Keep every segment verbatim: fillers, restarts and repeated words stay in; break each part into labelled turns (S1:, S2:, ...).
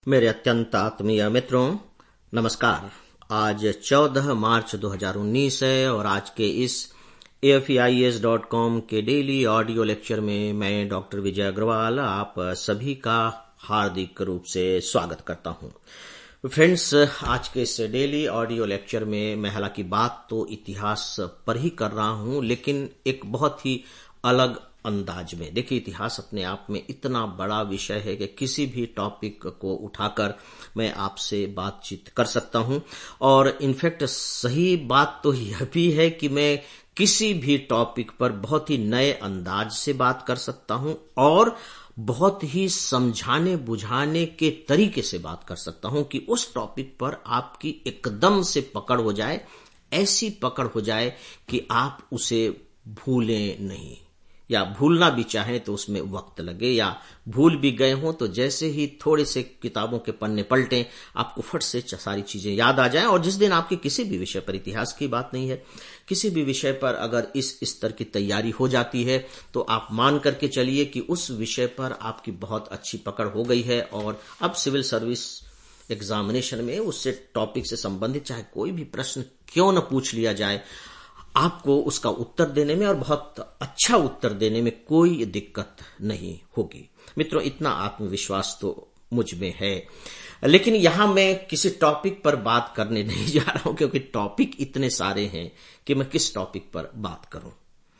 S1: मेरे अत्यंत आत्मीय मित्रों, नमस्कार। आज चौदह मार्च दो हज़ार उन्नीस है और आज के इस A F E I S dot com के डेली ऑडियो लेक्चर में मैं डॉक्टर विजय अग्रवाल आप सभी का हार्दिक रूप से स्वागत करता हूं। फ्रेंड्स, आज के इस डेली ऑडियो लेक्चर में मैं हालांकि बात तो इतिहास पर ही कर रहा हूं, लेकिन एक बहुत ही अलग अंदाज में। देखिए, इतिहास अपने आप में इतना बड़ा विषय है कि किसी भी टॉपिक को उठाकर मैं आपसे बातचीत कर सकता हूं। और इनफैक्ट सही बात तो यह भी है कि मैं किसी भी टॉपिक पर बहुत ही नए अंदाज से बात कर सकता हूं और बहुत ही समझाने बुझाने के तरीके से बात कर सकता हूं कि उस टॉपिक पर आपकी एकदम से पकड़ हो जाए, ऐसी पकड़ हो जाए कि आप उसे भूलें नहीं, या भूलना भी चाहें तो उसमें वक्त लगे, या भूल भी गए हों तो जैसे ही थोड़े से किताबों के पन्ने पलटें आपको फट से सारी चीजें याद आ जाएं। और जिस दिन आपके किसी भी विषय पर, इतिहास की बात नहीं है, किसी भी विषय पर अगर इस स्तर की तैयारी हो जाती है तो आप मान करके चलिए कि उस विषय पर आपकी बहुत अच्छी पकड़ हो गई है। और अब सिविल सर्विस एग्जामिनेशन में उससे टॉपिक से संबंधित चाहे कोई भी प्रश्न क्यों न पूछ लिया जाए, आपको उसका उत्तर देने में और बहुत अच्छा उत्तर देने में कोई दिक्कत नहीं होगी। मित्रों, इतना आत्मविश्वास तो मुझ में है। लेकिन यहां मैं किसी टॉपिक पर बात करने नहीं जा रहा हूं, क्योंकि टॉपिक इतने सारे हैं कि मैं किस टॉपिक पर बात करूं।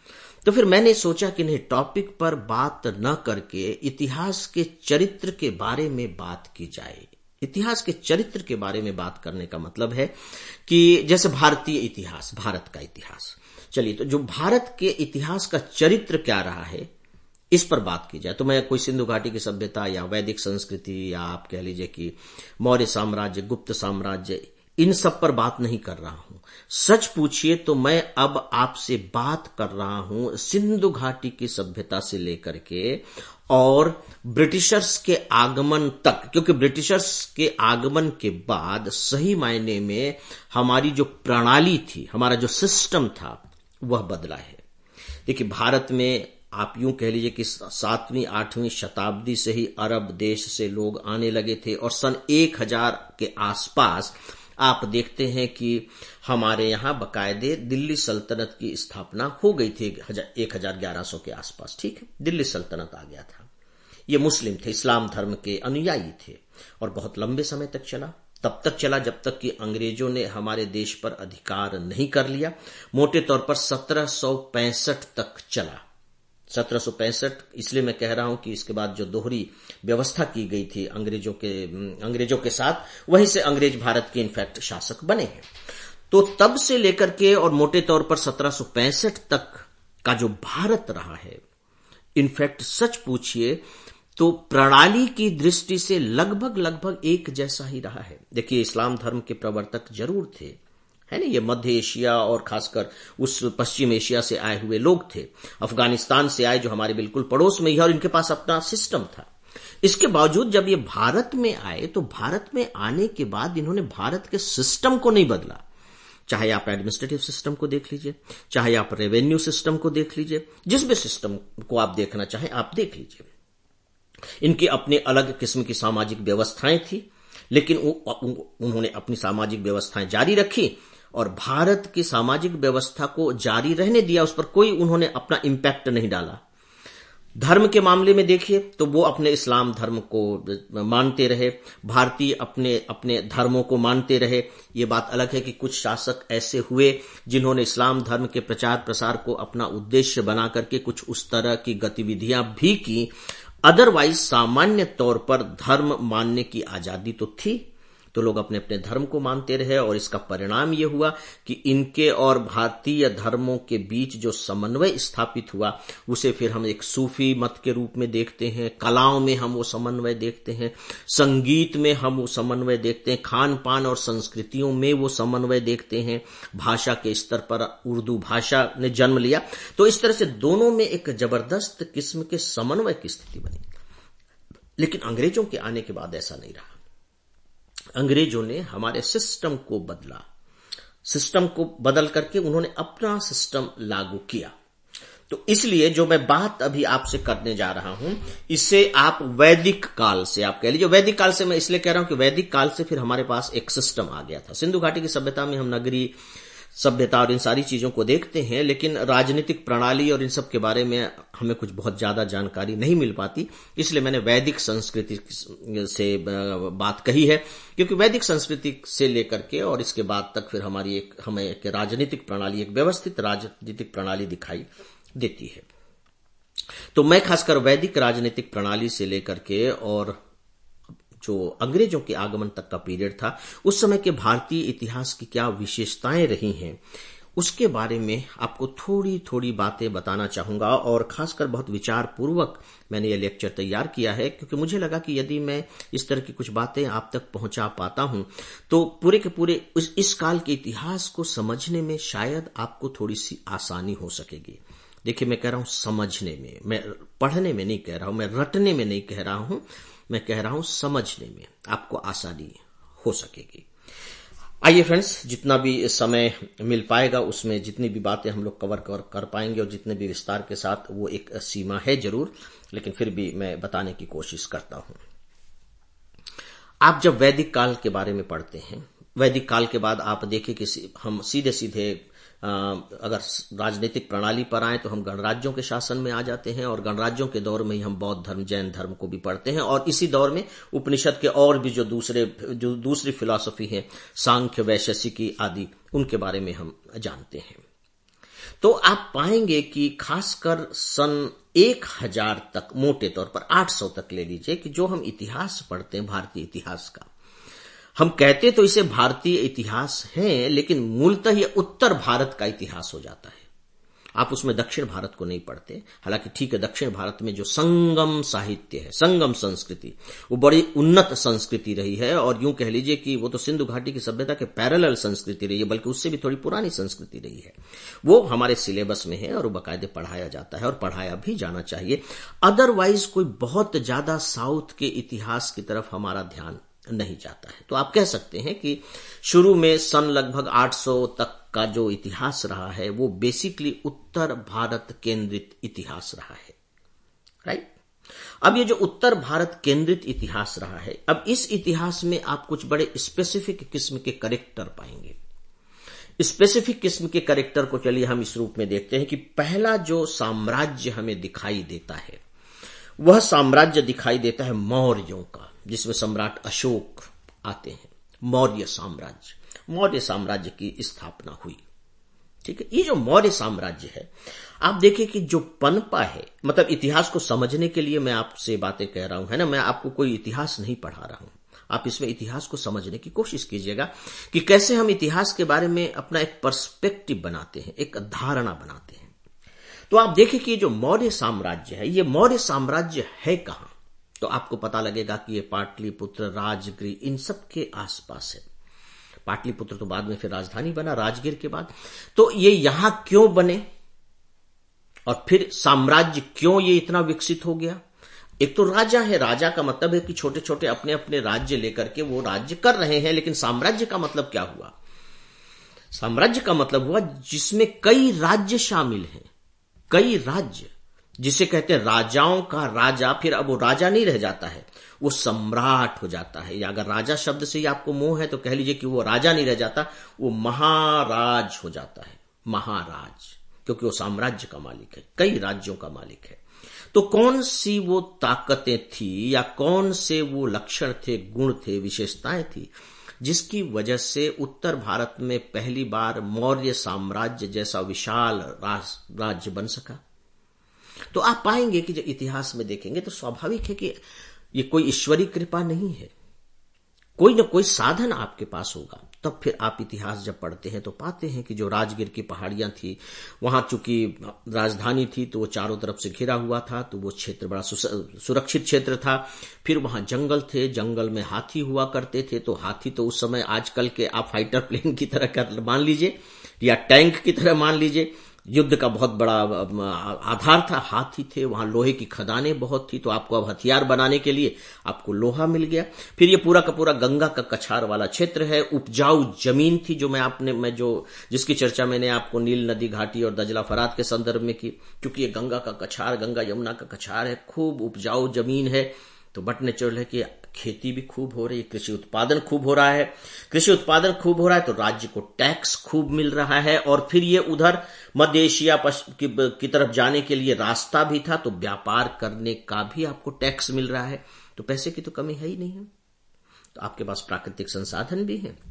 S1: तो फिर मैंने सोचा कि नहीं, टॉपिक पर बात न करके इतिहास के चरित्र के बारे में बात की जाए। इतिहास के चरित्र के बारे में बात करने का मतलब है कि जैसे भारतीय इतिहास, भारत का इतिहास, चलिए तो जो भारत के इतिहास का चरित्र क्या रहा है इस पर बात की जाए। तो मैं कोई सिंधु घाटी की सभ्यता या वैदिक संस्कृति या आप कह लीजिए कि मौर्य साम्राज्य, गुप्त साम्राज्य, इन सब पर बात नहीं कर रहा हूं। सच पूछिए तो मैं अब आपसे बात कर रहा हूं सिंधु घाटी की सभ्यता से लेकर के और ब्रिटिशर्स के आगमन तक, क्योंकि ब्रिटिशर्स के आगमन के बाद सही मायने में हमारी जो प्रणाली थी, हमारा जो सिस्टम था, वह बदला है। देखिए, भारत में आप यूं कह लीजिए कि सातवीं आठवीं शताब्दी से ही अरब देश से लोग आने लगे थे और सन एक हजार के आसपास आप देखते हैं कि हमारे यहां बकायदे दिल्ली सल्तनत की स्थापना हो गई थी एक हजार ग्यारह सौ के आसपास। ठीक है, दिल्ली सल्तनत आ गया था। ये मुस्लिम थे, इस्लाम धर्म के अनुयायी थे और बहुत लंबे समय तक चला। तब तक चला जब तक कि अंग्रेजों ने हमारे देश पर अधिकार नहीं कर लिया। मोटे तौर पर सत्रह सौ पैंसठ तक चला। सत्रह सौ पैंसठ इसलिए मैं कह रहा हूं कि इसके बाद जो दोहरी व्यवस्था की गई थी अंग्रेजों के अंग्रेजों के साथ, वहीं से अंग्रेज भारत के इनफैक्ट शासक बने हैं। तो तब से लेकर के और मोटे तौर पर सत्रह सौ पैंसठ तक का जो भारत रहा है, इनफैक्ट सच पूछिए तो प्रणाली की दृष्टि से लगभग लगभग एक जैसा ही रहा है। देखिए, इस्लाम धर्म के प्रवर्तक जरूर थे, है ना, ये मध्य एशिया और खासकर उस पश्चिम एशिया से आए हुए लोग थे, अफगानिस्तान से आए जो हमारे बिल्कुल पड़ोस में ही है, और इनके पास अपना सिस्टम था। इसके बावजूद जब ये भारत में आए तो भारत में आने के बाद इन्होंने भारत के सिस्टम को नहीं बदला। चाहे आप एडमिनिस्ट्रेटिव सिस्टम को देख लीजिए, चाहे आप रेवेन्यू सिस्टम को देख लीजिए, जिस भी सिस्टम को आप देखना चाहें आप देख लीजिए। इनकी अपने अलग किस्म की सामाजिक व्यवस्थाएं थी, लेकिन उन्होंने अपनी सामाजिक व्यवस्थाएं जारी रखी और भारत की सामाजिक व्यवस्था को जारी रहने दिया। उस पर कोई उन्होंने अपना इंपैक्ट नहीं डाला। धर्म के मामले में देखिए तो वो अपने इस्लाम धर्म को मानते रहे, भारतीय अपने अपने धर्मों को मानते रहे। ये बात अलग है कि कुछ शासक ऐसे हुए जिन्होंने इस्लाम धर्म के प्रचार प्रसार को अपना उद्देश्य बना करके कुछ उस तरह की गतिविधियां भी की। अदरवाइज सामान्य तौर पर धर्म मानने की आजादी तो थी, तो लोग अपने अपने धर्म को मानते रहे और इसका परिणाम यह हुआ कि इनके और भारतीय धर्मों के बीच जो समन्वय स्थापित हुआ उसे फिर हम एक सूफी मत के रूप में देखते हैं। कलाओं में हम वो समन्वय देखते हैं, संगीत में हम वो समन्वय देखते हैं, खान पान और संस्कृतियों में वो समन्वय देखते हैं। भाषा के स्तर पर उर्दू भाषा ने जन्म लिया, तो इस तरह से दोनों में एक जबरदस्त किस्म के समन्वय की स्थिति बनी। लेकिन अंग्रेजों के आने के बाद ऐसा नहीं रहा। अंग्रेजों ने हमारे सिस्टम को बदला, सिस्टम को बदल करके उन्होंने अपना सिस्टम लागू किया। तो इसलिए जो मैं बात अभी आपसे करने जा रहा हूं, इससे आप वैदिक काल से, आप कह लीजिए वैदिक काल से, मैं इसलिए कह रहा हूं कि वैदिक काल से फिर हमारे पास एक सिस्टम आ गया था। सिंधु घाटी की सभ्यता में हम नगरी सभ्यता और इन सारी चीजों को देखते हैं, लेकिन राजनीतिक प्रणाली और इन सब के बारे में हमें कुछ बहुत ज्यादा जानकारी नहीं मिल पाती। इसलिए मैंने वैदिक संस्कृति से बात कही है, क्योंकि वैदिक संस्कृति से लेकर के और इसके बाद तक फिर हमारी एक हमें एक राजनीतिक प्रणाली, एक व्यवस्थित राजनीतिक प्रणाली दिखाई देती है। तो मैं खासकर वैदिक राजनीतिक प्रणाली से लेकर के और जो अंग्रेजों के आगमन तक का पीरियड था, उस समय के भारतीय इतिहास की क्या विशेषताएं रही हैं, उसके बारे में आपको थोड़ी थोड़ी बातें बताना चाहूंगा। और खासकर बहुत विचार पूर्वक मैंने ये लेक्चर तैयार किया है, क्योंकि मुझे लगा कि यदि मैं इस तरह की कुछ बातें आप तक पहुंचा पाता हूं तो पूरे के पूरे इस, इस काल के इतिहास को समझने में शायद आपको थोड़ी सी आसानी हो सकेगी। देखिए, मैं कह रहा हूं समझने में, मैं पढ़ने में नहीं कह रहा हूं, मैं रटने में नहीं कह रहा हूं, मैं कह रहा हूं समझने में आपको आसानी हो सकेगी। आइए फ्रेंड्स, जितना भी समय मिल पाएगा उसमें जितनी भी बातें हम लोग कवर कर, कर पाएंगे और जितने भी विस्तार के साथ, वो एक सीमा है जरूर, लेकिन फिर भी मैं बताने की कोशिश करता हूं। आप जब वैदिक काल के बारे में पढ़ते हैं, वैदिक काल के बाद आप देखिए कि हम सीधे सीधे अगर राजनीतिक प्रणाली पर आए तो हम गणराज्यों के शासन में आ जाते हैं, और गणराज्यों के दौर में ही हम बौद्ध धर्म, जैन धर्म को भी पढ़ते हैं, और इसी दौर में उपनिषद के और भी जो दूसरे जो दूसरी फिलॉसफी है, सांख्य, वैशेषिकी आदि, उनके बारे में हम जानते हैं। तो आप पाएंगे कि खासकर सन एक हजार तक, मोटे तौर पर आठ सौ तक ले लीजिए, कि जो हम इतिहास पढ़ते हैं भारतीय इतिहास का, हम कहते तो इसे भारतीय इतिहास है, लेकिन मूलतः यह उत्तर भारत का इतिहास हो जाता है। आप उसमें दक्षिण भारत को नहीं पढ़ते। हालांकि ठीक है, दक्षिण भारत में जो संगम साहित्य है, संगम संस्कृति, वो बड़ी उन्नत संस्कृति रही है, और यूं कह लीजिए कि वो तो सिंधु घाटी की सभ्यता के पैरेलल संस्कृति रही है, बल्कि उससे भी थोड़ी पुरानी संस्कृति रही है। वो हमारे सिलेबस में है और वो बाकायदे पढ़ाया जाता है, और पढ़ाया भी जाना चाहिए। अदरवाइज कोई बहुत ज्यादा साउथ के इतिहास की तरफ हमारा ध्यान नहीं जाता है। तो आप कह सकते हैं कि शुरू में सन लगभग आठ सौ तक का जो इतिहास रहा है, वो बेसिकली उत्तर भारत केंद्रित इतिहास रहा है, राइट। अब ये जो उत्तर भारत केंद्रित इतिहास रहा है, अब इस इतिहास में आप कुछ बड़े स्पेसिफिक किस्म के कैरेक्टर पाएंगे। स्पेसिफिक किस्म के कैरेक्टर को चलिए हम इस रूप में देखते हैं कि पहला जो साम्राज्य हमें दिखाई देता है, वह साम्राज्य दिखाई देता है मौर्यों का, जिसमें सम्राट अशोक आते हैं। मौर्य साम्राज्य, मौर्य साम्राज्य की स्थापना हुई, ठीक है। ये जो मौर्य साम्राज्य है, आप देखिए कि जो पनपा है, मतलब इतिहास को समझने के लिए मैं आपसे बातें कह रहा हूं, है ना, मैं आपको कोई इतिहास नहीं पढ़ा रहा हूं। आप इसमें इतिहास को समझने की कोशिश कीजिएगा कि कैसे हम इतिहास के बारे में अपना एक पर्सपेक्टिव बनाते हैं, एक धारणा बनाते हैं। तो आप देखिए कि जो मौर्य साम्राज्य है, ये मौर्य साम्राज्य है कहां, तो आपको पता लगेगा कि ये पाटलिपुत्र, राजगिर, इन सब के आसपास है। पाटलिपुत्र तो बाद में फिर राजधानी बना राजगिर के बाद। तो ये यहां क्यों बने, और फिर साम्राज्य क्यों ये इतना विकसित हो गया। एक तो राजा है, राजा का मतलब है कि छोटे छोटे अपने अपने राज्य लेकर के वो राज्य कर रहे हैं, लेकिन साम्राज्य का मतलब क्या हुआ। साम्राज्य का मतलब हुआ जिसमें कई राज्य शामिल हैं, कई राज्य, जिसे कहते हैं राजाओं का राजा। फिर अब वो राजा नहीं रह जाता है, वो सम्राट हो जाता है। या अगर राजा शब्द से ही आपको मोह है तो कह लीजिए कि वो राजा नहीं रह जाता, वो महाराज हो जाता है, महाराज, क्योंकि वो साम्राज्य का मालिक है, कई राज्यों का मालिक है। तो कौन सी वो ताकतें थी, या कौन से वो लक्षण थे, गुण थे, विशेषताएं थी, जिसकी वजह से उत्तर भारत में पहली बार मौर्य साम्राज्य जैसा विशाल राज्य बन सका। तो आप पाएंगे कि जब इतिहास में देखेंगे तो स्वाभाविक है कि ये कोई ईश्वरीय कृपा नहीं है, कोई ना कोई साधन आपके पास होगा। तब फिर आप इतिहास जब पढ़ते हैं तो पाते हैं कि जो राजगिर की पहाड़ियां थी, वहां चूंकि राजधानी थी तो वो चारों तरफ से घिरा हुआ था, तो वो क्षेत्र बड़ा सुरक्षित क्षेत्र था। फिर वहां जंगल थे, जंगल में हाथी हुआ करते थे। तो हाथी तो उस समय आजकल के आप फाइटर प्लेन की तरह कर मान लीजिए, या टैंक की तरह मान लीजिए, युद्ध का बहुत बड़ा आधार था, हाथी थे, वहां लोहे की खदानें बहुत थी, तो आपको अब हथियार बनाने के लिए आपको लोहा मिल गया। फिर ये पूरा का पूरा गंगा का कछार वाला क्षेत्र है, उपजाऊ जमीन थी, जो मैं आपने मैं जो जिसकी चर्चा मैंने आपको नील नदी घाटी और दजला फरात के संदर्भ में की, क्योंकि ये गंगा का कछार, गंगा यमुना का कछार है, खूब उपजाऊ जमीन है, तो बट नेचुरल है कि खेती भी खूब हो रही है, कृषि उत्पादन खूब हो रहा है। कृषि उत्पादन खूब हो रहा है तो राज्य को टैक्स खूब मिल रहा है, और फिर ये उधर मध्य एशिया की, की तरफ जाने के लिए रास्ता भी था, तो व्यापार करने का भी आपको टैक्स मिल रहा है, तो पैसे की तो कमी है ही नहीं है। तो आपके पास प्राकृतिक संसाधन भी है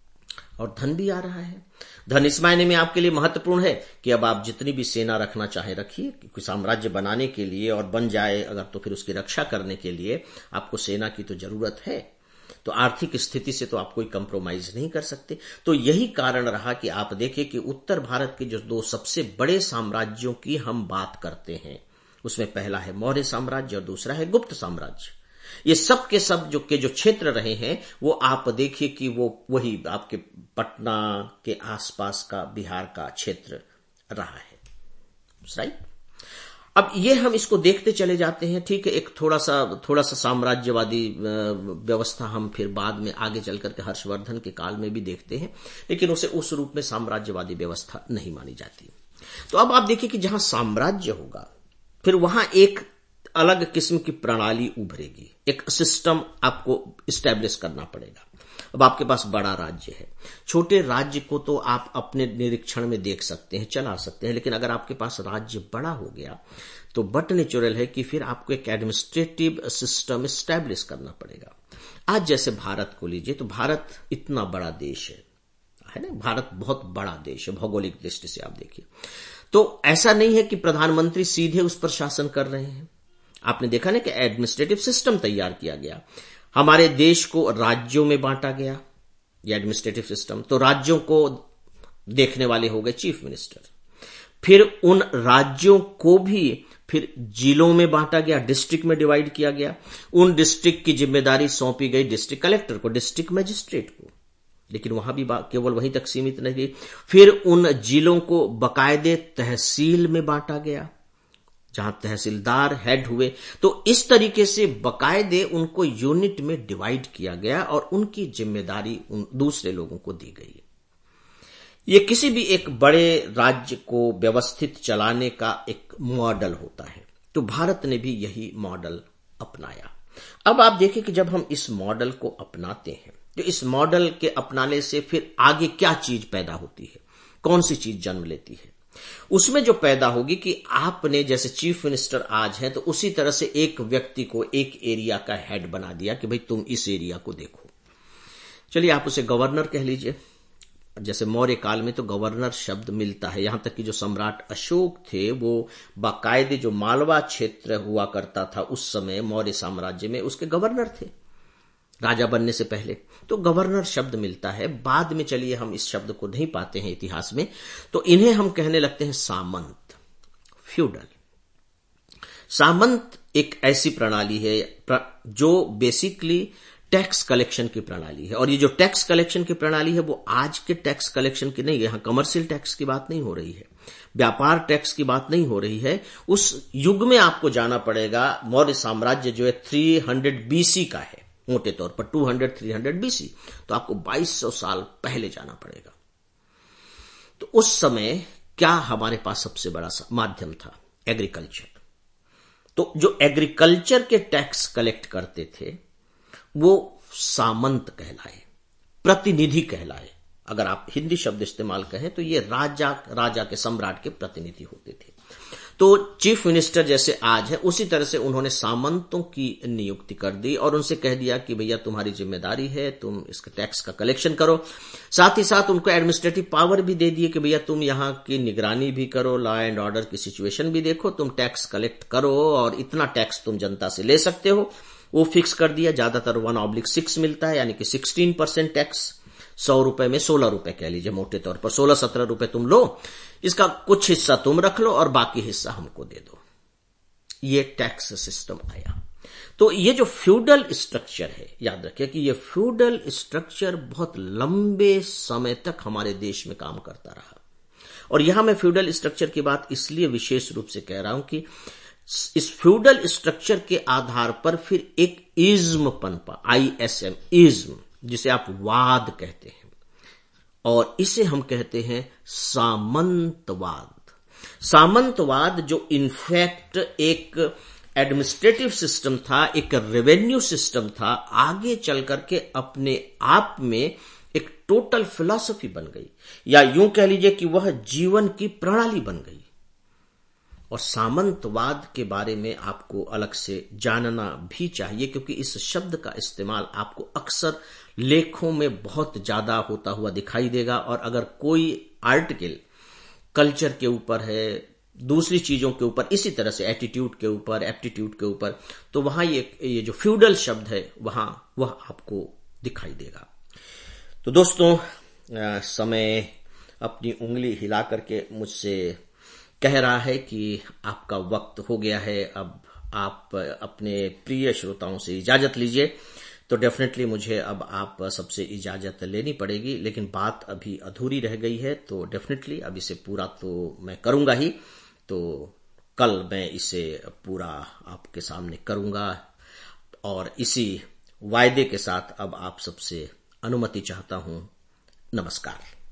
S1: और धन भी आ रहा है। धन इस मायने में आपके लिए महत्वपूर्ण है कि अब आप जितनी भी सेना रखना चाहे रखिए, क्योंकि साम्राज्य बनाने के लिए और बन जाए अगर तो फिर उसकी रक्षा करने के लिए आपको सेना की तो जरूरत है। तो आर्थिक स्थिति से तो आप कोई कंप्रोमाइज नहीं कर सकते। तो यही कारण रहा कि आप देखिए कि उत्तर भारत के जो दो सबसे बड़े साम्राज्यों की हम बात करते हैं, उसमें पहला है मौर्य साम्राज्य और दूसरा है गुप्त साम्राज्य। ये सब के सब जो के जो क्षेत्र रहे हैं वो आप देखिए कि वो वही आपके पटना के आसपास का बिहार का क्षेत्र रहा है, राइट। अब ये हम इसको देखते चले जाते हैं, ठीक है। एक थोड़ा सा थोड़ा सा साम्राज्यवादी व्यवस्था हम फिर बाद में आगे चल करके हर्षवर्धन के काल में भी देखते हैं, लेकिन उसे उस रूप में साम्राज्यवादी व्यवस्था नहीं मानी जाती। तो अब आप देखिए कि जहां साम्राज्य होगा फिर वहां एक अलग किस्म की प्रणाली उभरेगी, एक सिस्टम आपको इस्टेब्लिश करना पड़ेगा। अब आपके पास बड़ा राज्य है, छोटे राज्य को तो आप अपने निरीक्षण में देख सकते हैं, चला सकते हैं, लेकिन अगर आपके पास राज्य बड़ा हो गया तो बट नेचुरल है कि फिर आपको एक एडमिनिस्ट्रेटिव सिस्टम इस्टेब्लिश करना पड़ेगा। आज जैसे भारत को लीजिए, तो भारत इतना बड़ा देश है, है ना, भारत बहुत बड़ा देश है भौगोलिक दृष्टि से आप देखिए। तो ऐसा नहीं है कि प्रधानमंत्री सीधे उस पर शासन कर रहे हैं। आपने देखा ना कि एडमिनिस्ट्रेटिव सिस्टम तैयार किया गया, हमारे देश को राज्यों में बांटा गया, ये एडमिनिस्ट्रेटिव सिस्टम। तो राज्यों को देखने वाले हो गए चीफ मिनिस्टर, फिर उन राज्यों को भी फिर जिलों में बांटा गया, डिस्ट्रिक्ट में डिवाइड किया गया, उन डिस्ट्रिक्ट की जिम्मेदारी सौंपी गई डिस्ट्रिक्ट कलेक्टर को, डिस्ट्रिक्ट मजिस्ट्रेट को, लेकिन वहां भी केवल वहीं तक सीमित नहीं। फिर उन जिलों को बकायदे तहसील में बांटा गया, जहां तहसीलदार हेड हुए। तो इस तरीके से बकायदे उनको यूनिट में डिवाइड किया गया और उनकी जिम्मेदारी उन दूसरे लोगों को दी गई। ये किसी भी एक बड़े राज्य को व्यवस्थित चलाने का एक मॉडल होता है, तो भारत ने भी यही मॉडल अपनाया। अब आप देखिए कि जब हम इस मॉडल को अपनाते हैं, तो इस मॉडल के अपनाने से फिर आगे क्या चीज पैदा होती है, कौन सी चीज जन्म लेती है। उसमें जो पैदा होगी कि आपने जैसे चीफ मिनिस्टर आज है, तो उसी तरह से एक व्यक्ति को एक एरिया का हेड बना दिया कि भाई तुम इस एरिया को देखो। चलिए आप उसे गवर्नर कह लीजिए। जैसे मौर्य काल में तो गवर्नर शब्द मिलता है, यहां तक कि जो सम्राट अशोक थे वो बाकायदे जो मालवा क्षेत्र हुआ करता था उस समय मौर्य साम्राज्य में, उसके गवर्नर थे राजा बनने से पहले। तो गवर्नर शब्द मिलता है। बाद में चलिए हम इस शब्द को नहीं पाते हैं इतिहास में, तो इन्हें हम कहने लगते हैं सामंत, फ्यूडल। सामंत एक ऐसी प्रणाली है जो बेसिकली टैक्स कलेक्शन की प्रणाली है, और ये जो टैक्स कलेक्शन की प्रणाली है वो आज के टैक्स कलेक्शन की नहीं है। यहां कमर्शियल टैक्स की बात नहीं हो रही है, व्यापार टैक्स की बात नहीं हो रही है। उस युग में आपको जाना पड़ेगा। मौर्य साम्राज्य जो है तीन सौ बीसी का है, मोटे तौर पर दो सौ तीन सौ बीसी, तो आपको बाईस सौ साल पहले जाना पड़ेगा। तो उस समय क्या हमारे पास सबसे बड़ा माध्यम था? एग्रीकल्चर। तो जो एग्रीकल्चर के टैक्स कलेक्ट करते थे वो सामंत कहलाए, प्रतिनिधि कहलाए। अगर आप हिंदी शब्द इस्तेमाल कहें तो ये राजा राजा के सम्राट के प्रतिनिधि होते थे। तो चीफ मिनिस्टर जैसे आज है, उसी तरह से उन्होंने सामंतों की नियुक्ति कर दी और उनसे कह दिया कि भैया तुम्हारी जिम्मेदारी है, तुम इसके टैक्स का कलेक्शन करो। साथ ही साथ उनको एडमिनिस्ट्रेटिव पावर भी दे दिए कि भैया तुम यहाँ की निगरानी भी करो, लॉ एंड ऑर्डर की सिचुएशन भी देखो, तुम टैक्स कलेक्ट करो और इतना टैक्स तुम जनता से ले सकते हो, वो फिक्स कर दिया। ज्यादातर वन ऑब्लिक सिक्स मिलता है, यानी कि सिक्सटीन परसेंट टैक्स। सौ रुपए में सोलह रुपए कह लीजिए मोटे तौर पर, सोलह सत्रह रुपए तुम लो, इसका कुछ हिस्सा तुम रख लो और बाकी हिस्सा हमको दे दो। ये टैक्स सिस्टम आया। तो ये जो फ्यूडल स्ट्रक्चर है, याद रखिए कि ये फ्यूडल स्ट्रक्चर बहुत लंबे समय तक हमारे देश में काम करता रहा। और यहां मैं फ्यूडल स्ट्रक्चर की बात इसलिए विशेष रूप से कह रहा हूं कि इस फ्यूडल स्ट्रक्चर के आधार पर फिर एक इज्म पनपा, आई एस एम, इज्म, जिसे आप वाद कहते हैं, और इसे हम कहते हैं सामंतवाद। सामंतवाद जो इनफैक्ट एक एडमिनिस्ट्रेटिव सिस्टम था, एक रेवेन्यू सिस्टम था, आगे चल करके अपने आप में एक टोटल फिलॉसफी बन गई, या यूं कह लीजिए कि वह जीवन की प्रणाली बन गई। और सामंतवाद के बारे में आपको अलग से जानना भी चाहिए, क्योंकि इस शब्द का इस्तेमाल आपको अक्सर लेखों में बहुत ज्यादा होता हुआ दिखाई देगा। और अगर कोई आर्टिकल कल्चर के ऊपर है, दूसरी चीजों के ऊपर, इसी तरह से एटीट्यूड के ऊपर, एप्टीट्यूड के ऊपर, तो वहां ये ये जो फ्यूडल शब्द है वहां वह आपको दिखाई देगा। तो दोस्तों, समय अपनी उंगली हिला करके मुझसे कह रहा है कि आपका वक्त हो गया है, अब आप अपने प्रिय श्रोताओं से इजाजत लीजिए। तो डेफिनेटली मुझे अब आप सबसे इजाजत लेनी पड़ेगी, लेकिन बात अभी अधूरी रह गई है, तो डेफिनेटली अब इसे पूरा तो मैं करूंगा ही। तो कल मैं इसे पूरा आपके सामने करूंगा, और इसी वायदे के साथ अब आप सबसे अनुमति चाहता हूं। नमस्कार।